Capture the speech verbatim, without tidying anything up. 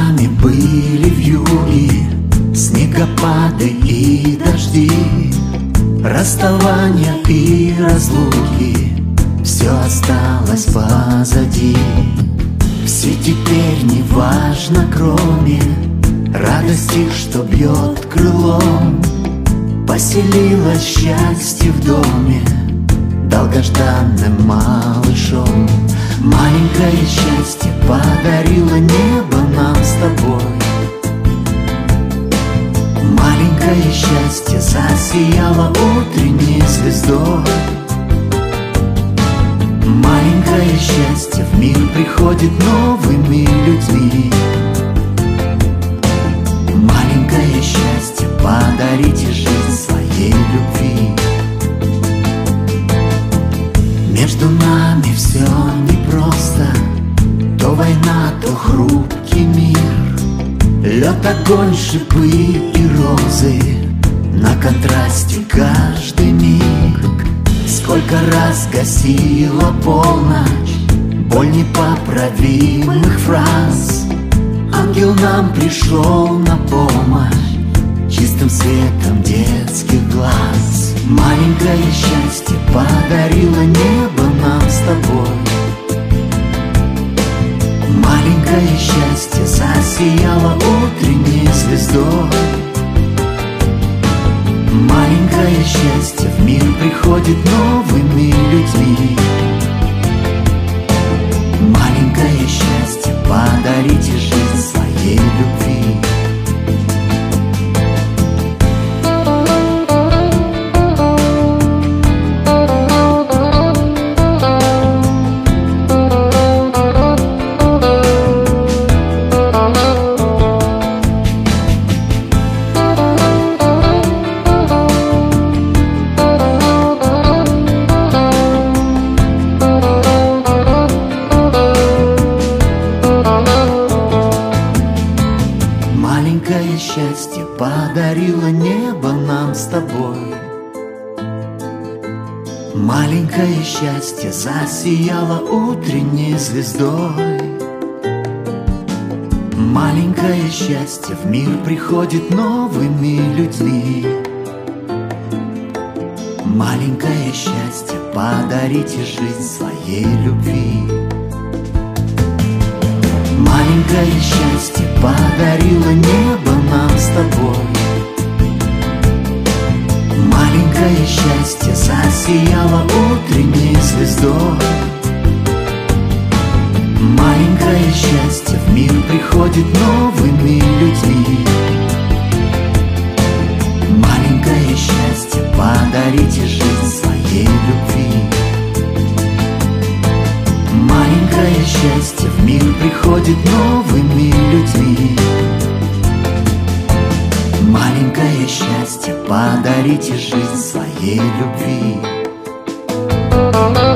нами были вьюги, снегопады и дожди, расставания и разлуки, все осталось позади. Все теперь не важно, кроме радости, что бьет крылом. Поселилось счастье в доме долгожданным малышом. Маленькое счастье подарило небо нам с тобой. Маленькое счастье засияло утренней звездой. Маленькое счастье в мир приходит новыми людьми. Маленькое счастье подарите жизнь своей любви. Между нами все непросто, то война, то хрупкий мир, лед, огонь, шипы и розы, на контрасте каждый миг. Сколько раз гасила полночь боль непоправимых фраз, ангел нам пришел на помощь чистым светом детских глаз. Маленькое счастье подарило небо нам с тобой. Маленькое счастье засияло утренней звездой. Маленькое счастье в мир приходит новыми людьми. Маленькое счастье подарите жизнь своей любви. Маленькое счастье подарило небо нам с тобой. Маленькое счастье засияло утренней звездой. Маленькое счастье в мир приходит новыми людьми. Маленькое счастье подарите жизнь своей любви. Маленькое счастье подарило небо нам с тобой. Маленькое счастье засияло утренней звездой. Маленькое счастье в мир приходит новыми людьми. Маленькое счастье подарите жизнь своей любви. Маленькое счастье в мир приходит новыми людьми. Маленькое счастье подарите жизнь своей любви.